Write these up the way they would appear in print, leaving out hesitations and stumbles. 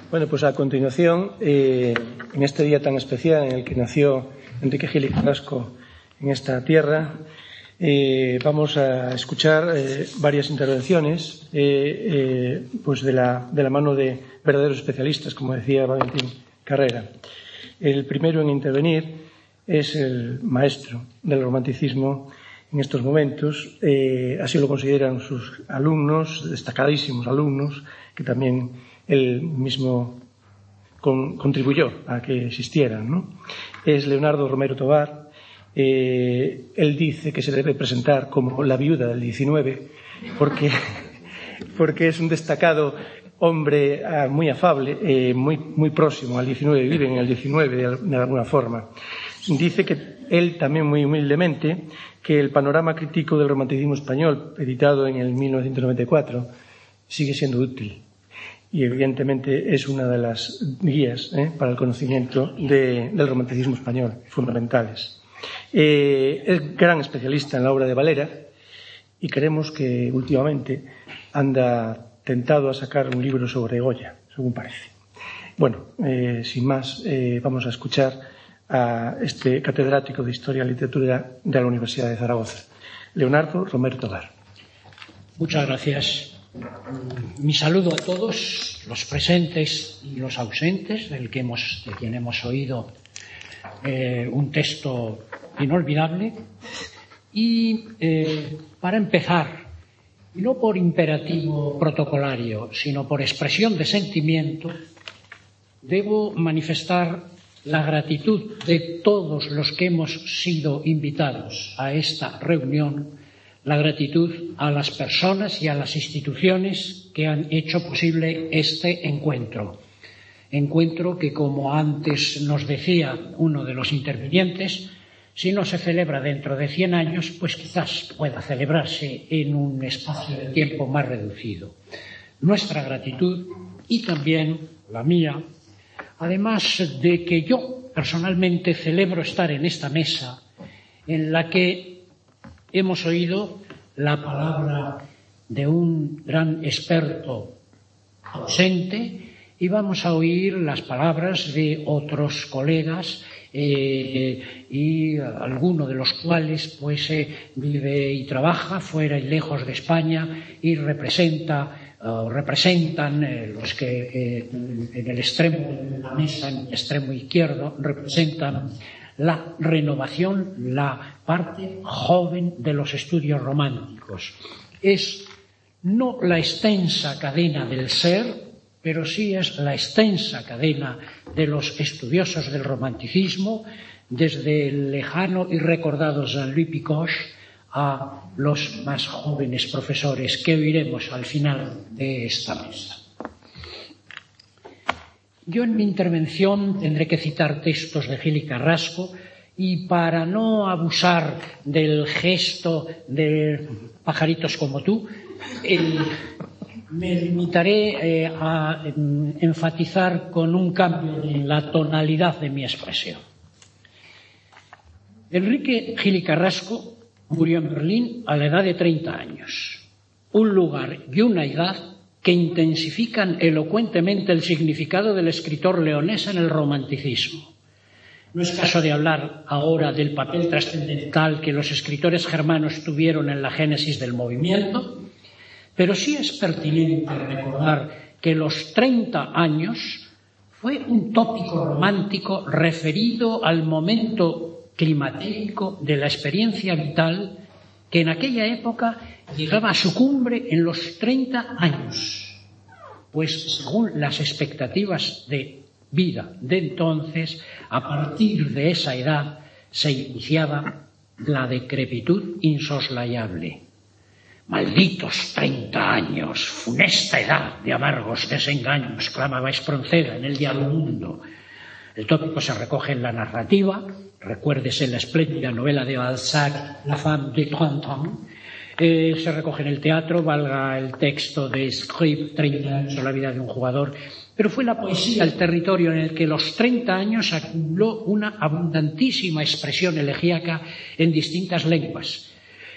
Bueno, pues a continuación, en este día tan especial en el que nació Enrique Gil y Carrasco en esta tierra, vamos a escuchar varias intervenciones pues de la mano de verdaderos especialistas, como decía Valentín Carrera. El primero en intervenir es el maestro del romanticismo en estos momentos, así lo consideran sus alumnos, destacadísimos alumnos, que también él mismo contribuyó a que existieran, ¿no? Es Leonardo Romero Tobar. Él dice que se debe presentar como la viuda del 19 porque es un destacado hombre muy afable, muy próximo al 19, vive en el 19 de alguna forma. Dice que él también muy humildemente que el panorama crítico del romanticismo español, editado en el 1994, sigue siendo útil. Y evidentemente es una de las guías para el conocimiento del romanticismo español, fundamentales. Es gran especialista en la obra de Valera y creemos que últimamente anda tentado a sacar un libro sobre Goya, según parece. Bueno, sin más, vamos a escuchar a este catedrático de Historia y Literatura de la Universidad de Zaragoza, Leonardo Romero Tobar. Muchas gracias. Mi saludo a todos los presentes y los ausentes, de quien hemos oído un texto inolvidable. Y para empezar, y no por imperativo protocolario, sino por expresión de sentimiento, debo manifestar la gratitud de todos los que hemos sido invitados a esta reunión, la gratitud a las personas y a las instituciones que han hecho posible este encuentro. Encuentro que, como antes nos decía uno de los intervinientes, si no se celebra dentro de 100 años, pues quizás pueda celebrarse en un espacio de tiempo más reducido. Nuestra gratitud y también la mía, además de que yo personalmente celebro estar en esta mesa en la que hemos oído la palabra de un gran experto ausente y vamos a oír las palabras de otros colegas y alguno de los cuales pues vive y trabaja fuera y lejos de España y representan los que en el extremo de la mesa, en el extremo izquierdo, representan la renovación, la parte joven de los estudios románticos. Es no la extensa cadena del ser, pero sí es la extensa cadena de los estudiosos del romanticismo, desde el lejano y recordado Jean-Louis Picoche a los más jóvenes profesores que oiremos al final de esta mesa. Yo en mi intervención tendré que citar textos de Gil y Carrasco y para no abusar del gesto de pajaritos como tú, me limitaré a enfatizar con un cambio en la tonalidad de mi expresión. Enrique Gil y Carrasco murió en Berlín a la edad de 30 años, un lugar y una edad que intensifican elocuentemente el significado del escritor leonés en el romanticismo. No es caso de hablar ahora del papel trascendental que los escritores germanos tuvieron en la génesis del movimiento, pero sí es pertinente recordar que los 30 años fue un tópico romántico referido al momento climatérico de la experiencia vital que en aquella época llegaba a su cumbre en los 30 años, pues según las expectativas de vida de entonces, a partir de esa edad se iniciaba la decrepitud insoslayable. Malditos 30 años, funesta edad de amargos desengaños, clamaba Espronceda en el Diálogo Mundo. El tópico se recoge en la narrativa, recuérdese la espléndida novela de Balzac, La femme de 30 ans, se recoge en el teatro, valga el texto de Scribe, 30 años o la vida de un jugador, pero fue la poesía el territorio en el que los 30 años acumuló una abundantísima expresión elegíaca en distintas lenguas.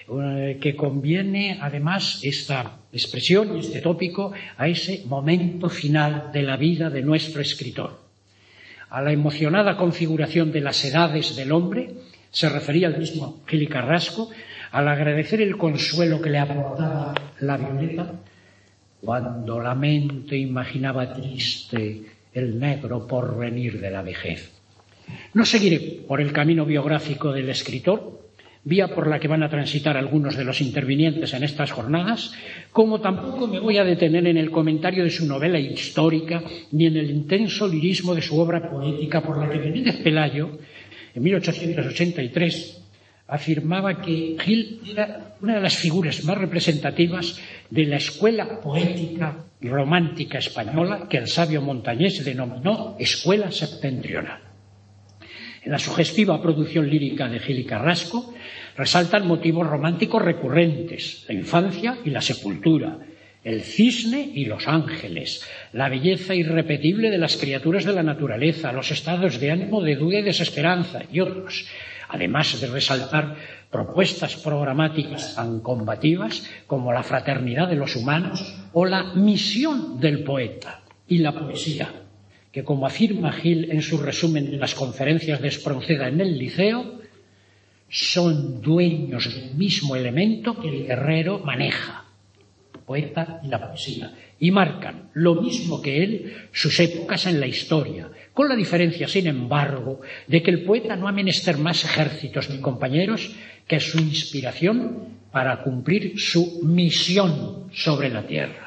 que conviene además esta expresión y este tópico a ese momento final de la vida de nuestro escritor. A la emocionada configuración de las edades del hombre se refería el mismo Gil y Carrasco al agradecer el consuelo que le aportaba la Violeta cuando la mente imaginaba triste el negro porvenir de la vejez. No seguiré por el camino biográfico del escritor, vía por la que van a transitar algunos de los intervinientes en estas jornadas, como tampoco me voy a detener en el comentario de su novela histórica ni en el intenso lirismo de su obra poética, por la que Benítez Pelayo, en 1883, afirmaba que Gil era una de las figuras más representativas de la escuela poética y romántica española que el sabio Montañés denominó escuela septentrional. En la sugestiva producción lírica de Gil y Carrasco resaltan motivos románticos recurrentes: la infancia y la sepultura, el cisne y los ángeles, la belleza irrepetible de las criaturas de la naturaleza, los estados de ánimo de duda y desesperanza y otros, además de resaltar propuestas programáticas tan combativas como la fraternidad de los humanos o la misión del poeta y la poesía, que, como afirma Gil en su resumen de las conferencias de Espronceda en el Liceo, son dueños del mismo elemento que el guerrero maneja, el poeta y la poesía, y marcan, lo mismo que él, sus épocas en la historia, con la diferencia, sin embargo, de que el poeta no ha menester más ejércitos ni compañeros que su inspiración para cumplir su misión sobre la tierra.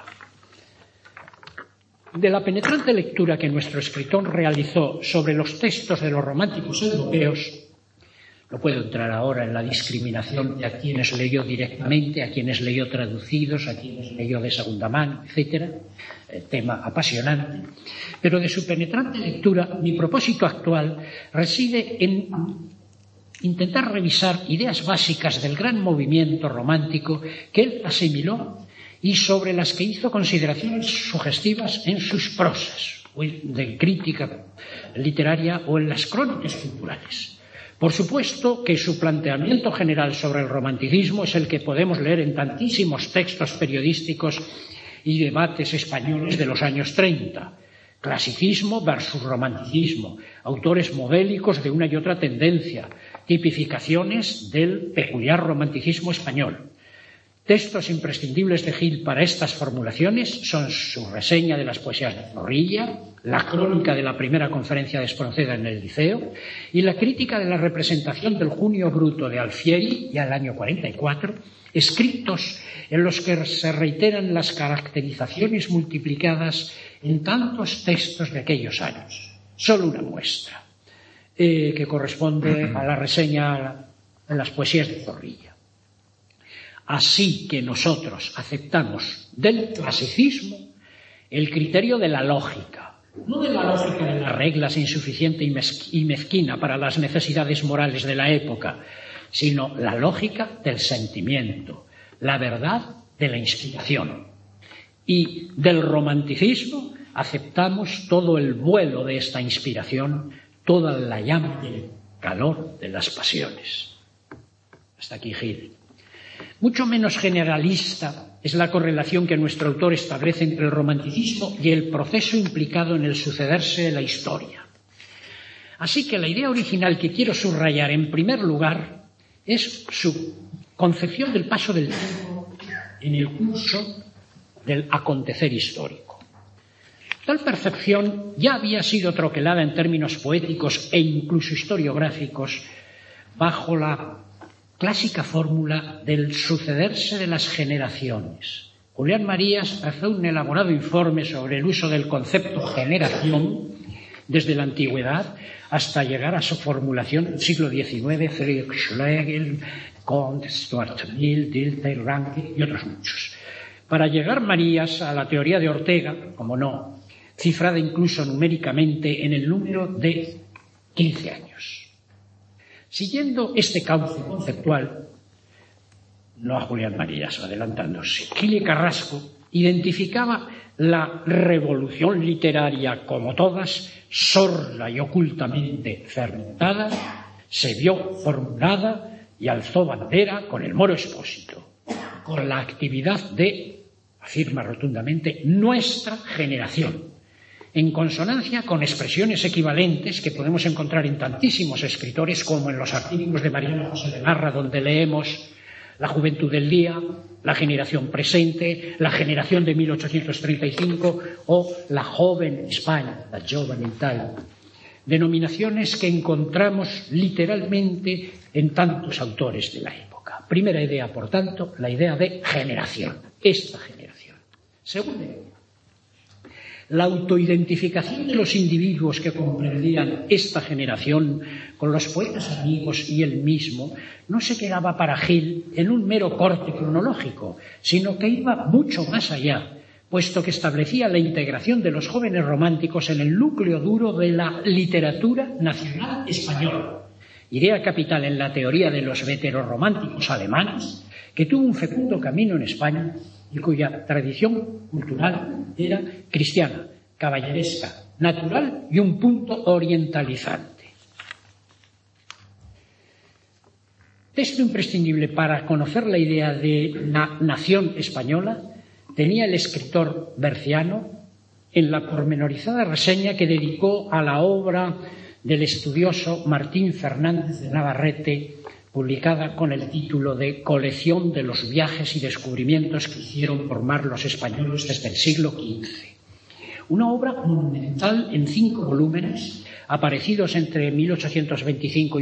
De la penetrante lectura que nuestro escritor realizó sobre los textos de los románticos europeos, no puedo entrar ahora en la discriminación de a quienes leyó directamente, a quienes leyó traducidos, a quienes leyó de segunda mano, etcétera, tema apasionante, pero de su penetrante lectura mi propósito actual reside en intentar revisar ideas básicas del gran movimiento romántico que él asimiló y sobre las que hizo consideraciones sugestivas en sus prosas, de crítica literaria o en las crónicas culturales. Por supuesto que su planteamiento general sobre el romanticismo es el que podemos leer en tantísimos textos periodísticos y debates españoles de los años 30. Clasicismo versus romanticismo, autores modélicos de una y otra tendencia, tipificaciones del peculiar romanticismo español. Textos imprescindibles de Gil para estas formulaciones son su reseña de las poesías de Zorrilla, la crónica de la primera conferencia de Espronceda en el Liceo y la crítica de la representación del Junio Bruto de Alfieri, ya el año 44, escritos en los que se reiteran las caracterizaciones multiplicadas en tantos textos de aquellos años. Solo una muestra, que corresponde a la reseña de las poesías de Zorrilla. Así que nosotros aceptamos del clasicismo el criterio de la lógica, no de la lógica de las reglas insuficiente y mezquina para las necesidades morales de la época, sino la lógica del sentimiento, la verdad de la inspiración. Y del romanticismo aceptamos todo el vuelo de esta inspiración, toda la llama y el calor de las pasiones. Hasta aquí Gil. Mucho menos generalista es la correlación que nuestro autor establece entre el romanticismo y el proceso implicado en el sucederse de la historia. Así que la idea original que quiero subrayar en primer lugar es su concepción del paso del tiempo en el curso del acontecer histórico. Tal percepción ya había sido troquelada en términos poéticos e incluso historiográficos bajo la clásica fórmula del sucederse de las generaciones. Julián Marías hace un elaborado informe sobre el uso del concepto generación desde la antigüedad hasta llegar a su formulación en el siglo XIX, Friedrich Schlegel, Comte, Stuart Mill, Dilthey, Ranke y otros muchos. Para llegar Marías a la teoría de Ortega, como no, cifrada incluso numéricamente en el número de 15 años. Siguiendo este cauce conceptual, no a Julián Marías, adelantándose, Gil y Carrasco identificaba la revolución literaria como todas, sorda y ocultamente fermentada, se vio formulada y alzó bandera con el Moro Expósito, con la actividad de, afirma rotundamente, nuestra generación, en consonancia con expresiones equivalentes que podemos encontrar en tantísimos escritores como en los artículos de Mariano José de Larra, donde leemos la juventud del día, la generación presente, la generación de 1835 o la joven España, la giovane Italia. Denominaciones que encontramos literalmente en tantos autores de la época. Primera idea, por tanto, la idea de generación, esta generación. Segunda idea, la autoidentificación de los individuos que comprendían esta generación con los poetas amigos y él mismo no se quedaba para Gil en un mero corte cronológico, sino que iba mucho más allá, puesto que establecía la integración de los jóvenes románticos en el núcleo duro de la literatura nacional española, idea capital en la teoría de los veterorománticos alemanes, que tuvo un fecundo camino en España y cuya tradición cultural era cristiana, caballeresca, natural y un punto orientalizante. Texto imprescindible para conocer la idea de la nación española tenía el escritor berciano en la pormenorizada reseña que dedicó a la obra del estudioso Martín Fernández de Navarrete, publicada con el título de Colección de los viajes y descubrimientos que hicieron por mar los españoles desde el siglo XV. Una obra monumental en 5 volúmenes, aparecidos entre 1825 y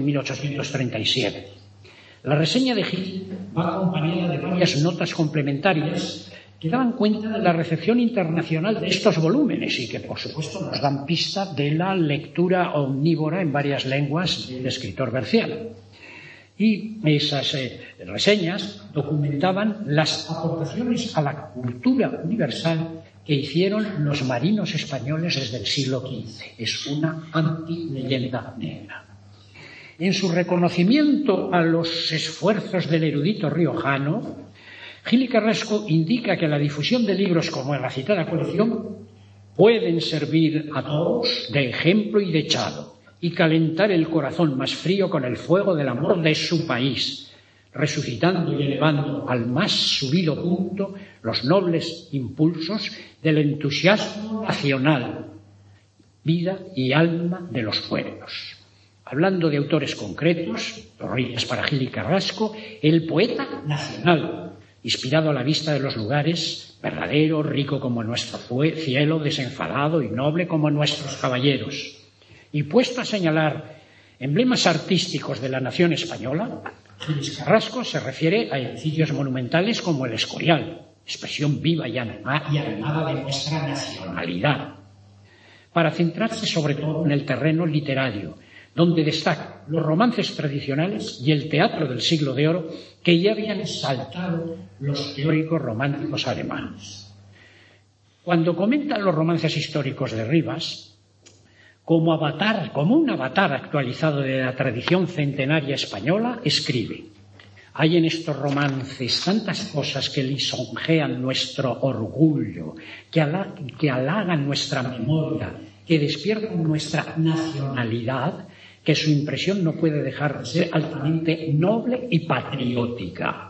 1837. La reseña de Gil va acompañada de varias notas complementarias que daban cuenta de la recepción internacional de estos volúmenes y que, por supuesto, nos dan pista de la lectura omnívora en varias lenguas del escritor berciano. Y esas reseñas documentaban las aportaciones a la cultura universal que hicieron los marinos españoles desde el siglo XV. Es una anti-leyenda negra. En su reconocimiento a los esfuerzos del erudito riojano, Gil y Carrasco indica que la difusión de libros como en la citada colección pueden servir a todos de ejemplo y dechado y calentar el corazón más frío con el fuego del amor de su país, resucitando y elevando al más subido punto los nobles impulsos del entusiasmo nacional, vida y alma de los pueblos. Hablando de autores concretos, Torrillas para Gil y Carrasco, el poeta nacional, inspirado a la vista de los lugares, verdadero, rico como nuestro cielo, desenfadado y noble como nuestros caballeros. Y puesto a señalar emblemas artísticos de la nación española, Gil y Carrasco se refiere a edificios monumentales como el Escorial, expresión viva y animada de nuestra nacionalidad, para centrarse sobre todo en el terreno literario, donde destacan los romances tradicionales y el teatro del siglo de oro que ya habían exaltado los teóricos románticos alemanes. Cuando comentan los romances históricos de Rivas, como un avatar actualizado de la tradición centenaria española, escribe: hay en estos romances tantas cosas que lisonjean nuestro orgullo, que halagan nuestra memoria, que despiertan nuestra nacionalidad, que su impresión no puede dejar de ser altamente noble y patriótica.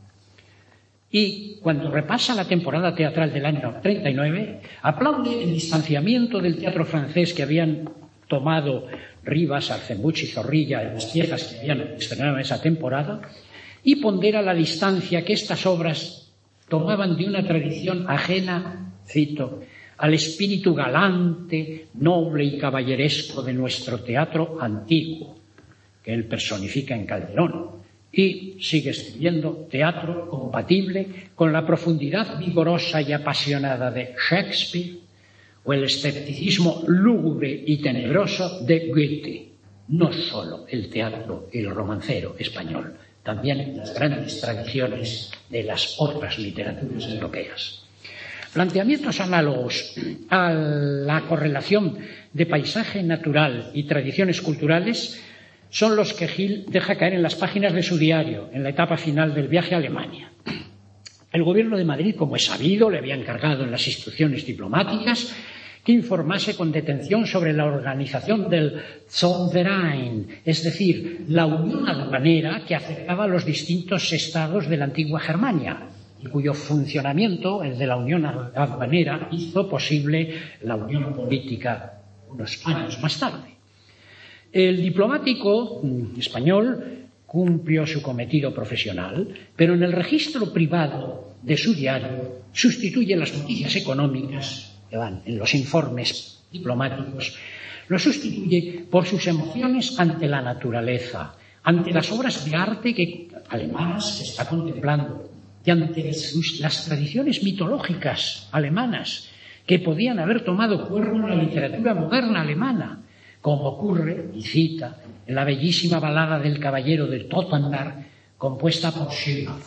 Y cuando repasa la temporada teatral del año 39, aplaude el distanciamiento del teatro francés que habían tomado Rivas, Arzenbuch y Zorrilla en las piezas que habían estrenado en esa temporada, y pondera la distancia que estas obras tomaban de una tradición ajena, cito, al espíritu galante, noble y caballeresco de nuestro teatro antiguo, que él personifica en Calderón, y sigue escribiendo teatro compatible con la profundidad vigorosa y apasionada de Shakespeare o el escepticismo lúgubre y tenebroso de Goethe. No solo el teatro y el romancero español, también las grandes tradiciones de las otras literaturas europeas. Planteamientos análogos a la correlación de paisaje natural y tradiciones culturales son los que Gil deja caer en las páginas de su diario, en la etapa final del viaje a Alemania. El gobierno de Madrid, como es sabido, le había encargado en las instrucciones diplomáticas que informase con detención sobre la organización del Zollverein, es decir, la unión aduanera que afectaba a los distintos estados de la antigua Germania, y cuyo funcionamiento, el de la unión aduanera, hizo posible la unión política unos años más tarde. El diplomático español cumplió su cometido profesional, pero en el registro privado de su diario sustituye las noticias económicas que van en los informes diplomáticos, lo sustituye por sus emociones ante la naturaleza, ante las obras de arte alemanas que está contemplando y ante las tradiciones mitológicas alemanas que podían haber tomado cuerpo en la literatura moderna alemana, como ocurre, y cita, en la bellísima balada del caballero de Tottenberg, compuesta por Schiller.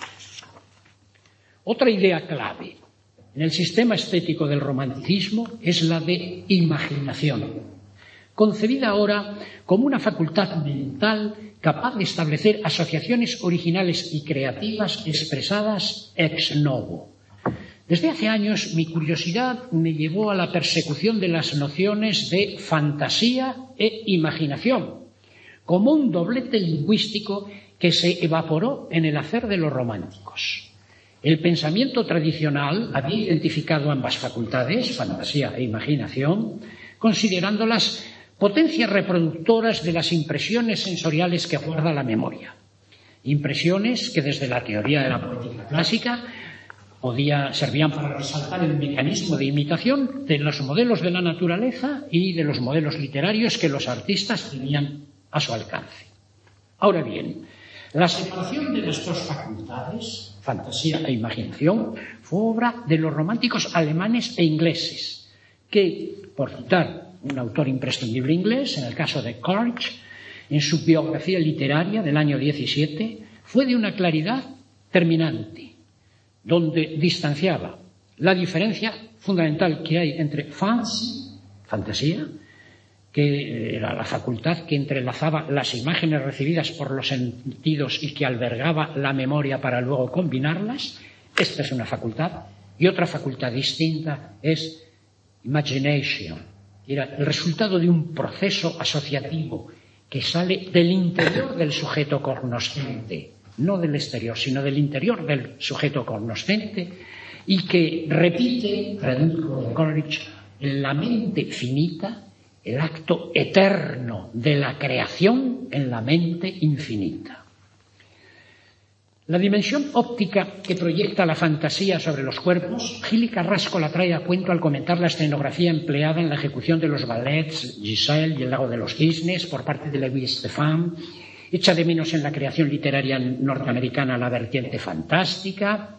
Otra idea clave en el sistema estético del romanticismo es la de imaginación, concebida ahora como una facultad mental capaz de establecer asociaciones originales y creativas expresadas ex novo. Desde hace años mi curiosidad me llevó a la persecución de las nociones de fantasía e imaginación, como un doblete lingüístico que se evaporó en el hacer de los románticos. El pensamiento tradicional había identificado ambas facultades, fantasía e imaginación, considerándolas potencias reproductoras de las impresiones sensoriales que guarda la memoria. Impresiones que desde la teoría de la poética clásica servían para resaltar el mecanismo de imitación de los modelos de la naturaleza y de los modelos literarios que los artistas tenían a su alcance. Ahora bien, la separación de las dos facultades, fantasía e imaginación, fue obra de los románticos alemanes e ingleses, que, por citar un autor imprescindible inglés, en el caso de Coleridge, en su biografía literaria del año 17, fue de una claridad terminante, donde distanciaba la diferencia fundamental que hay entre fantasía, que era la facultad que entrelazaba las imágenes recibidas por los sentidos y que albergaba la memoria para luego combinarlas. Esta es una facultad. Y otra facultad distinta es imagination, que era el resultado de un proceso asociativo que sale del interior del sujeto cognoscente, no del exterior, sino del interior del sujeto cognoscente, y que repite, tradujo Coleridge, en la mente finita, el acto eterno de la creación en la mente infinita. La dimensión óptica que proyecta la fantasía sobre los cuerpos, Gil y Carrasco la trae a cuento al comentar la escenografía empleada en la ejecución de los ballets Giselle y el lago de los cisnes por parte de Louis Stephan, echa de menos en la creación literaria norteamericana la vertiente fantástica,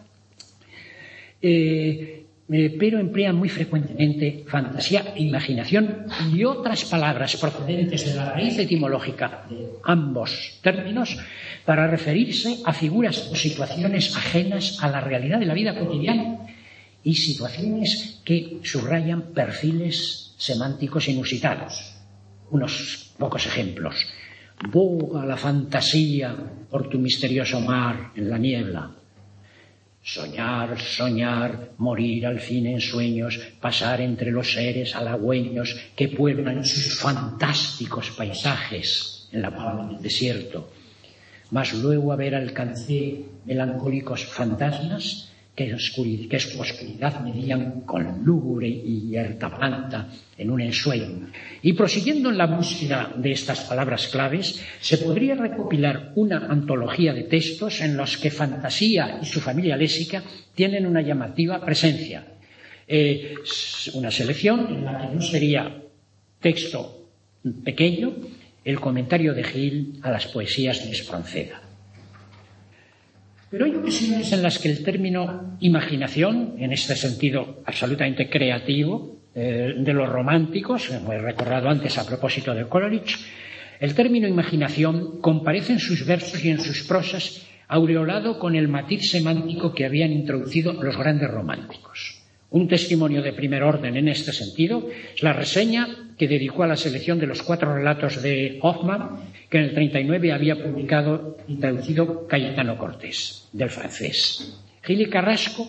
pero emplean muy frecuentemente fantasía e imaginación y otras palabras procedentes de la raíz etimológica de ambos términos para referirse a figuras o situaciones ajenas a la realidad de la vida cotidiana y situaciones que subrayan perfiles semánticos inusitados. Unos pocos ejemplos. Boga la fantasía por tu misterioso mar en la niebla. Soñar, soñar, morir al fin en sueños, pasar entre los seres halagüeños que pueblan sus fantásticos paisajes en la palma del desierto. Mas luego haber alcancé melancólicos fantasmas que su oscuridad medían con lúgubre y yerta planta en un ensueño. Y prosiguiendo en la búsqueda de estas palabras claves, se podría recopilar una antología de textos en los que fantasía y su familia léxica tienen una llamativa presencia. Una selección en la que no sería texto pequeño el comentario de Gil a las poesías de Espronceda. Pero hay ocasiones en las que el término imaginación, en este sentido absolutamente creativo, de los románticos, como he recordado antes a propósito de Coleridge, el término imaginación comparece en sus versos y en sus prosas aureolado con el matiz semántico que habían introducido los grandes románticos. Un testimonio de primer orden en este sentido es la reseña que dedicó a la selección de los 4 relatos de Hoffmann, que en el 39 había publicado y traducido Cayetano Cortés, del francés. Gil y Carrasco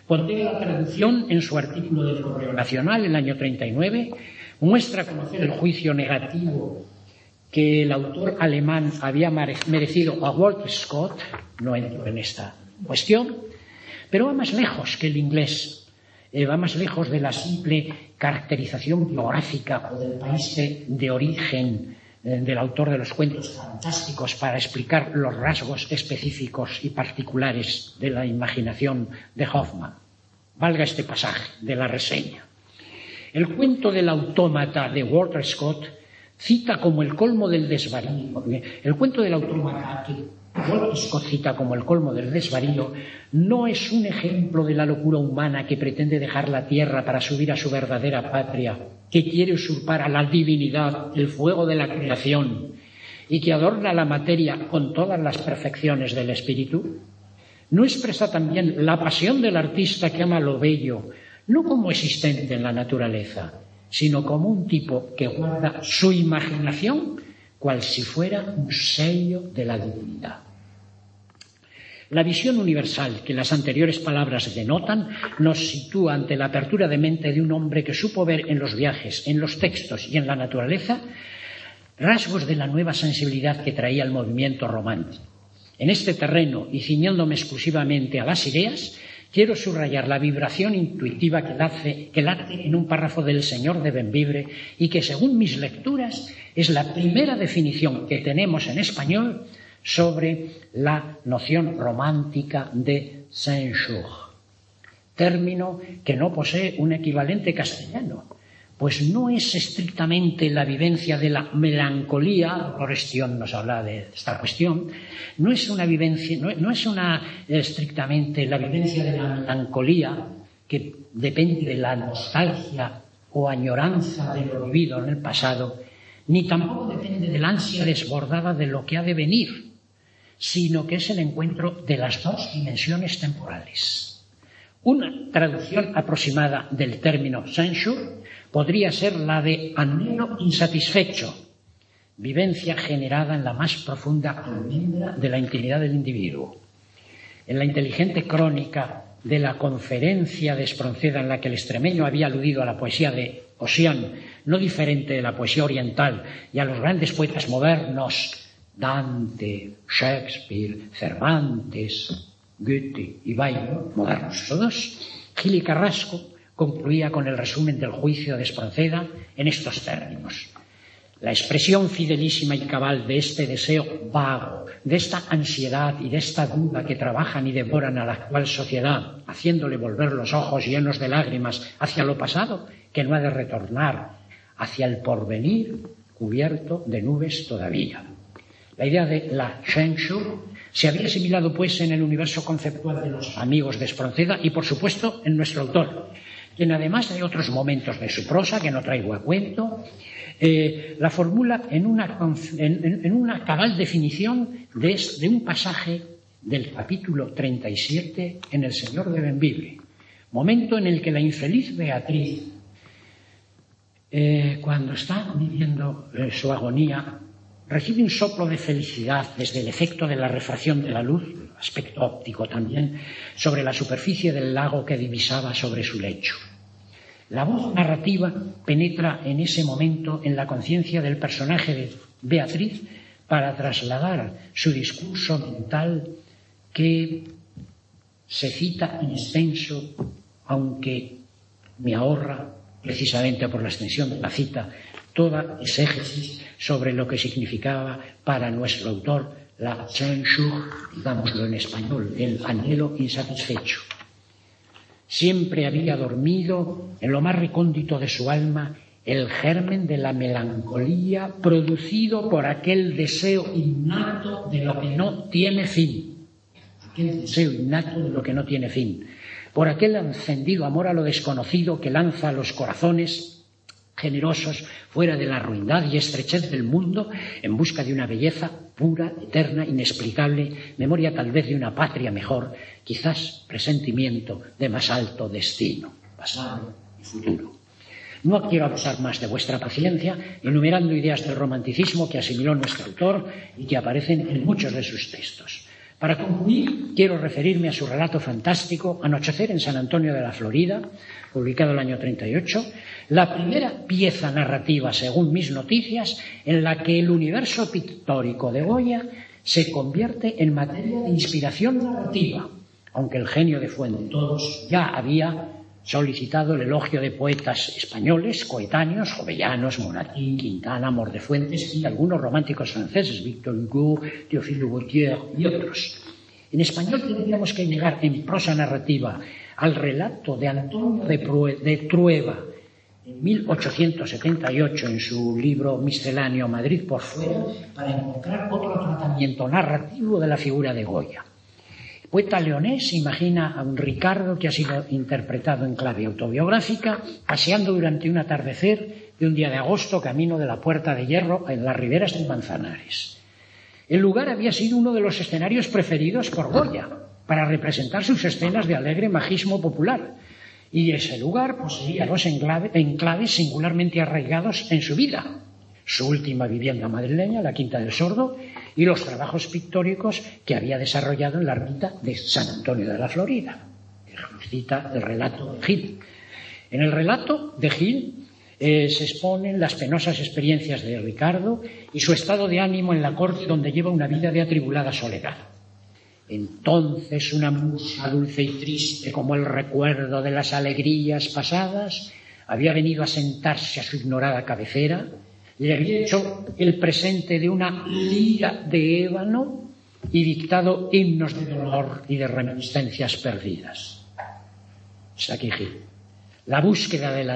Pondera la traducción en su artículo del Correo Nacional el año 39, muestra a conocer el juicio negativo que el autor alemán había merecido a Walter Scott. No entro en esta cuestión, pero va más lejos que el inglés, va más lejos de la simple caracterización biográfica o del país de origen del autor de los cuentos fantásticos para explicar los rasgos específicos y particulares de la imaginación de Hoffmann. Valga este pasaje de la reseña. El cuento del autómata de Walter Scott cita como el colmo del desvarío. El cuento del autómata que Walter Scott cita como el colmo del desvarío no es un ejemplo de la locura humana que pretende dejar la tierra para subir a su verdadera patria, que quiere usurpar a la divinidad el fuego de la creación y que adorna la materia con todas las perfecciones del espíritu. ¿No expresa también la pasión del artista que ama lo bello, no como existente en la naturaleza, sino como un tipo que guarda su imaginación cual si fuera un sello de la divinidad? La visión universal que las anteriores palabras denotan nos sitúa ante la apertura de mente de un hombre que supo ver en los viajes, en los textos y en la naturaleza rasgos de la nueva sensibilidad que traía el movimiento romántico. En este terreno, y ciñéndome exclusivamente a las ideas, quiero subrayar la vibración intuitiva que late en un párrafo del Señor de Bembibre y que, según mis lecturas, es la primera definición que tenemos en español sobre la noción romántica de censure, término que no posee un equivalente castellano, pues no es estrictamente la vivencia de la melancolía. Orestión nos habla de esta cuestión. No es estrictamente la vivencia de la melancolía que depende de la nostalgia o añoranza de lo vivido en el pasado, ni tampoco depende de la ansia desbordada de lo que ha de venir, sino que es el encuentro de las dos dimensiones temporales. Una traducción aproximada del término censure podría ser la de anhelo insatisfecho, vivencia generada en la más profunda almendra de la intimidad del individuo. En la inteligente crónica de la conferencia de Espronceda, en la que el extremeño había aludido a la poesía de Ossian, no diferente de la poesía oriental, y a los grandes poetas modernos, Dante, Shakespeare, Cervantes, Goethe y Byron, modernos todos, Gil y Carrasco concluía con el resumen del juicio de Espronceda en estos términos: la expresión fidelísima y cabal de este deseo vago, de esta ansiedad y de esta duda que trabajan y devoran a la actual sociedad, haciéndole volver los ojos llenos de lágrimas hacia lo pasado, que no ha de retornar, hacia el porvenir cubierto de nubes todavía. La idea de la censure se había asimilado pues en el universo conceptual de los amigos de Espronceda y por supuesto en nuestro autor, quien además de otros momentos de su prosa, que no traigo a cuento, la formula en una cabal definición de un pasaje del capítulo 37 en El Señor de Bembibre, momento en el que la infeliz Beatriz, cuando está viviendo su agonía, recibe un soplo de felicidad desde el efecto de la refracción de la luz, aspecto óptico también, sobre la superficie del lago que divisaba sobre su lecho. La voz narrativa penetra en ese momento en la conciencia del personaje de Beatriz para trasladar su discurso mental, que se cita en extenso, aunque me ahorra, precisamente por la extensión de la cita, toda exégesis sobre lo que significaba para nuestro autor la censure, digámoslo en español, el anhelo insatisfecho. Siempre había dormido en lo más recóndito de su alma el germen de la melancolía producido por aquel deseo innato de lo que no tiene fin. Aquel deseo innato de lo que no tiene fin. Por aquel encendido amor a lo desconocido que lanza a los corazones generosos fuera de la ruindad y estrechez del mundo en busca de una belleza pura, eterna, inexplicable, memoria tal vez de una patria mejor, quizás presentimiento de más alto destino, pasado y futuro. No quiero abusar más de vuestra paciencia enumerando ideas del romanticismo que asimiló nuestro autor y que aparecen en muchos de sus textos. Para concluir, quiero referirme a su relato fantástico Anochecer en San Antonio de la Florida, publicado el año 38, la primera pieza narrativa, según mis noticias, en la que el universo pictórico de Goya se convierte en materia de inspiración narrativa, aunque el genio de Fuentetodos ya había solicitado el elogio de poetas españoles coetáneos, Jovellanos, Monatín, Quintana, Mor de Fuentes y algunos románticos franceses, Victor Hugo, Théophile Gautier y otros. En español tendríamos que llegar en prosa narrativa al relato de Antonio de Trueba en 1878 en su libro misceláneo Madrid por fuera, para encontrar otro tratamiento narrativo de la figura de Goya. El poeta leonés imagina a un Ricardo que ha sido interpretado en clave autobiográfica, paseando durante un atardecer de un día de agosto camino de la Puerta de Hierro en las riberas del Manzanares. El lugar había sido uno de los escenarios preferidos por Goya para representar sus escenas de alegre magismo popular, y ese lugar poseía dos enclaves singularmente arraigados en su vida: su última vivienda madrileña, la Quinta del Sordo, y los trabajos pictóricos que había desarrollado en la ermita de San Antonio de la Florida. Cita el relato de Gil. En el relato de Gil se exponen las penosas experiencias de Ricardo y su estado de ánimo en la corte, donde lleva una vida de atribulada soledad. Entonces una musa dulce y triste como el recuerdo de las alegrías pasadas había venido a sentarse a su ignorada cabecera, le había hecho el presente de una lira de ébano y dictado himnos de dolor y de reminiscencias perdidas. Aquí Gil. La búsqueda de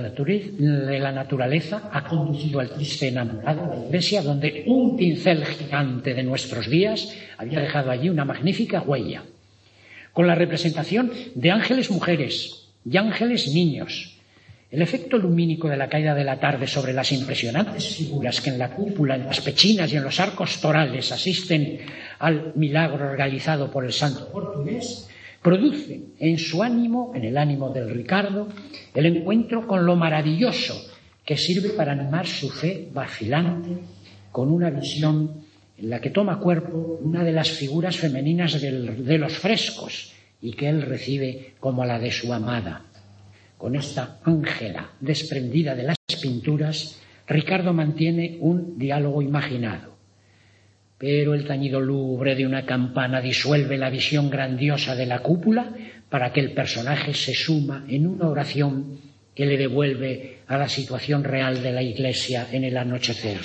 la naturaleza ha conducido al triste enamorado a la iglesia, donde un pincel gigante de nuestros días había dejado allí una magnífica huella, con la representación de ángeles mujeres y ángeles niños. El efecto lumínico de la caída de la tarde sobre las impresionantes figuras que en la cúpula, en las pechinas y en los arcos torales asisten al milagro realizado por el santo portugués, produce en su ánimo, en el ánimo del Ricardo, el encuentro con lo maravilloso que sirve para animar su fe vacilante con una visión en la que toma cuerpo una de las figuras femeninas de los frescos y que él recibe como la de su amada. Con esta ángela desprendida de las pinturas, Ricardo mantiene un diálogo imaginado. Pero el tañido lúgubre de una campana disuelve la visión grandiosa de la cúpula para que el personaje se suma en una oración que le devuelve a la situación real de la iglesia en el anochecer.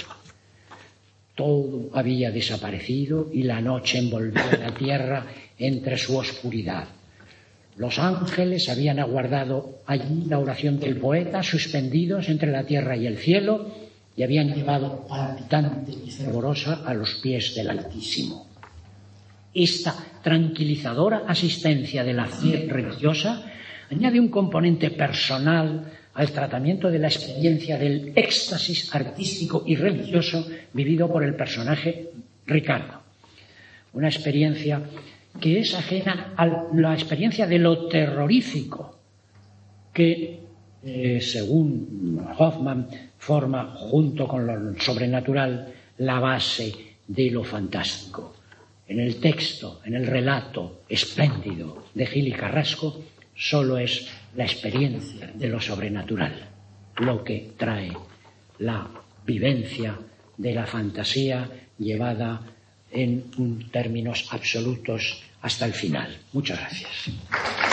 Todo había desaparecido y la noche envolvía la tierra entre su oscuridad. Los ángeles habían aguardado allí la oración del poeta, suspendidos entre la tierra y el cielo, y habían llevado palpitante y fervorosa a los pies del Altísimo. Esta tranquilizadora asistencia de la fe religiosa añade un componente personal al tratamiento de la experiencia del éxtasis artístico y religioso vivido por el personaje Ricardo. Una experiencia que es ajena a la experiencia de lo terrorífico que, según Hoffman, forma, junto con lo sobrenatural, la base de lo fantástico. En el texto, en el relato espléndido de Gil y Carrasco, solo es la experiencia de lo sobrenatural lo que trae la vivencia de la fantasía llevada en términos absolutos hasta el final. Muchas gracias.